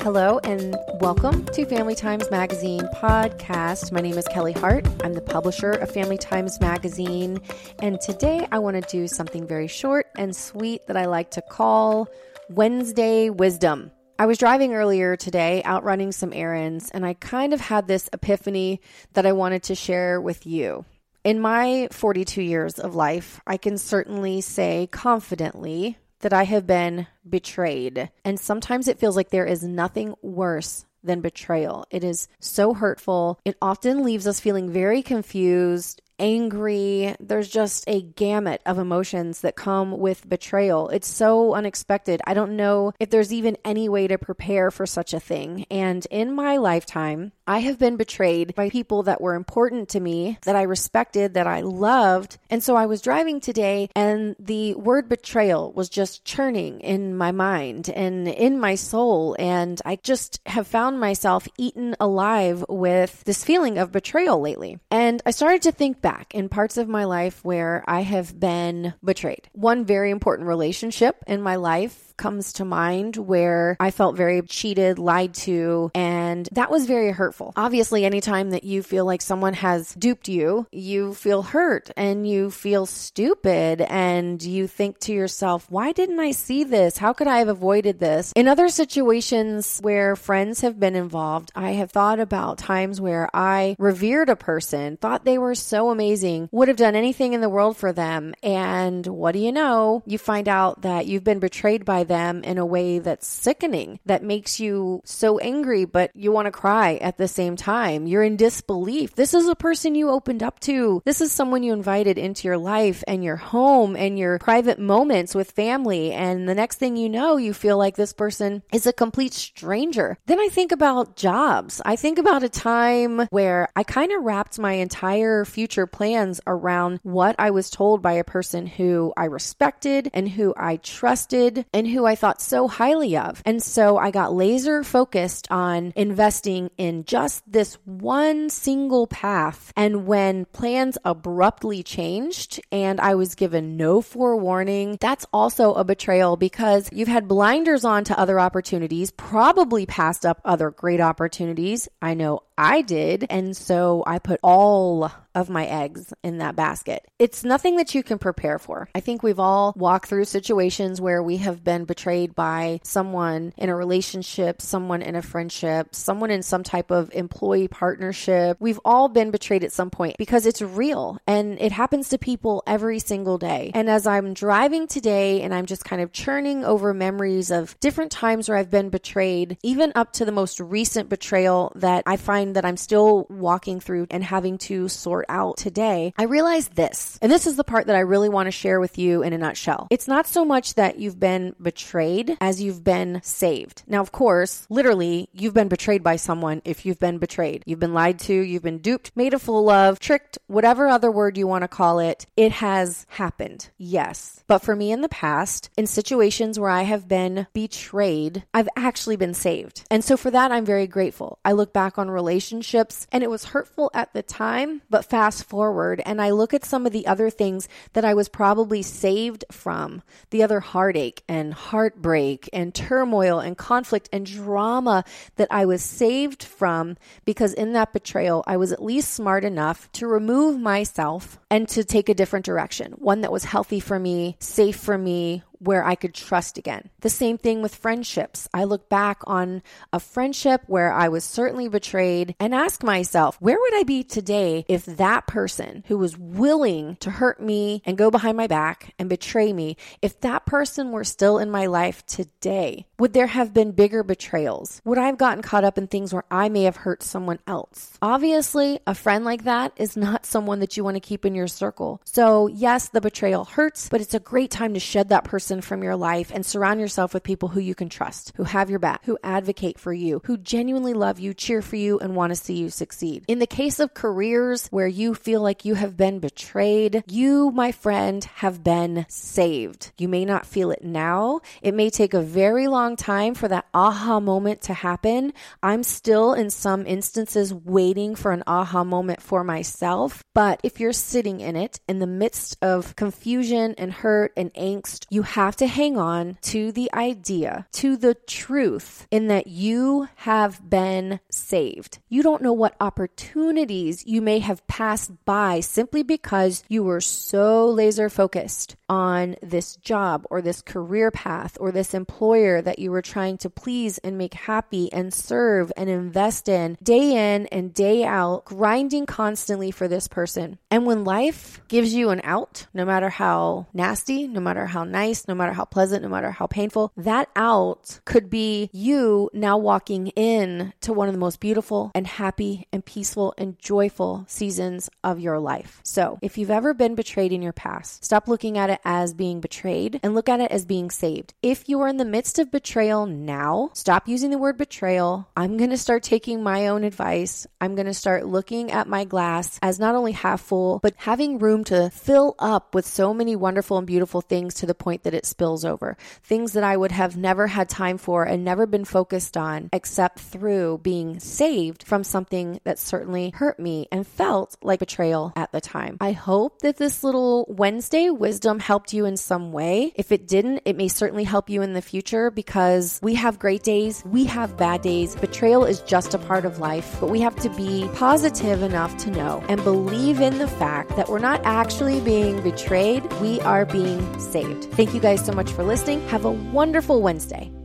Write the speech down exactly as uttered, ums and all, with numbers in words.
Hello and welcome to Family Times Magazine podcast. My name is Kelly Hart. I'm the publisher of Family Times Magazine, and today I want to do something very short and sweet that I like to call Wednesday Wisdom. I was driving earlier today, out running some errands, and I kind of had this epiphany that I wanted to share with you. In my forty-two years of life, I can certainly say confidently that I have been betrayed. And sometimes it feels like there is nothing worse than betrayal. It is so hurtful. It often leaves us feeling very confused, angry. There's just a gamut of emotions that come with betrayal. It's so unexpected. I don't know if there's even any way to prepare for such a thing. And in my lifetime, I have been betrayed by people that were important to me, that I respected, that I loved. And so I was driving today and the word betrayal was just churning in my mind and in my soul. And I just have found myself eaten alive with this feeling of betrayal lately. And I started to think back in parts of my life where I have been betrayed. One very important relationship in my life comes to mind where I felt very cheated, lied to, and that was very hurtful. Obviously, anytime that you feel like someone has duped you, you feel hurt and you feel stupid and you think to yourself, why didn't I see this? How could I have avoided this? In other situations where friends have been involved, I have thought about times where I revered a person, thought they were so amazing, would have done anything in the world for them, and what do you know? You find out that you've been betrayed by them in a way that's sickening, that makes you so angry, but you want to cry at the same time. You're in disbelief. This is a person you opened up to. This is someone you invited into your life and your home and your private moments with family. And the next thing you know, you feel like this person is a complete stranger. Then I think about jobs. I think about a time where I kind of wrapped my entire future plans around what I was told by a person who I respected and who I trusted and who I thought so highly of. And so I got laser focused on investing in just this one single path. And when plans abruptly changed and I was given no forewarning, that's also a betrayal because you've had blinders on to other opportunities, probably passed up other great opportunities. I know I did. And so I put all of my eggs in that basket. It's nothing that you can prepare for. I think we've all walked through situations where we have been betrayed by someone in a relationship, someone in a friendship, someone in some type of employee partnership. We've all been betrayed at some point because it's real and it happens to people every single day. And as I'm driving today and I'm just kind of churning over memories of different times where I've been betrayed, even up to the most recent betrayal that I find that I'm still walking through and having to sort out today, I realized this. And this is the part that I really want to share with you in a nutshell. It's not so much that you've been betrayed as you've been saved. Now, of course, literally, you've been betrayed by someone if you've been betrayed. You've been lied to, you've been duped, made a fool of, tricked, whatever other word you want to call it. It has happened. Yes. But for me in the past, in situations where I have been betrayed, I've actually been saved. And so for that, I'm very grateful. I look back on relationships and it was hurtful at the time, but fast forward and I look at some of the other things that I was probably saved from, the other heartache and heartbreak and turmoil and conflict and drama that I was saved from because in that betrayal, I was at least smart enough to remove myself and to take a different direction, one that was healthy for me, safe for me, where I could trust again. The same thing with friendships. I look back on a friendship where I was certainly betrayed and ask myself, where would I be today if that person who was willing to hurt me and go behind my back and betray me, if that person were still in my life today? Would there have been bigger betrayals? Would I have gotten caught up in things where I may have hurt someone else? Obviously, a friend like that is not someone that you want to keep in your circle. So yes, the betrayal hurts, but it's a great time to shed that person from your life and surround yourself with people who you can trust, who have your back, who advocate for you, who genuinely love you, cheer for you, and want to see you succeed. In the case of careers where you feel like you have been betrayed, you, my friend, have been saved. You may not feel it now. It may take a very long time for that aha moment to happen. I'm still in some instances waiting for an aha moment for myself. But if you're sitting in it, in the midst of confusion and hurt and angst, you have have to hang on to the idea, to the truth in that you have been saved. You don't know what opportunities you may have passed by simply because you were so laser focused on this job or this career path or this employer that you were trying to please and make happy and serve and invest in day in and day out, grinding constantly for this person. And when life gives you an out, no matter how nasty, no matter how nice, no matter how pleasant, no matter how painful, that out could be you now walking in to one of the most beautiful and happy and peaceful and joyful seasons of your life. So if you've ever been betrayed in your past, stop looking at it as being betrayed and look at it as being saved. If you are in the midst of betrayal now, stop using the word betrayal. I'm going to start taking my own advice. I'm going to start looking at my glass as not only half full, but having room to fill up with so many wonderful and beautiful things to the point that it spills over. Things that I would have never had time for and never been focused on except through being saved from something that certainly hurt me and felt like betrayal at the time. I hope that this little Wednesday wisdom helped you in some way. If it didn't, it may certainly help you in the future because we have great days, we have bad days. Betrayal is just a part of life, but we have to be positive enough to know and believe in the fact that we're not actually being betrayed. We are being saved. Thank you guys so much for listening. Have a wonderful Wednesday.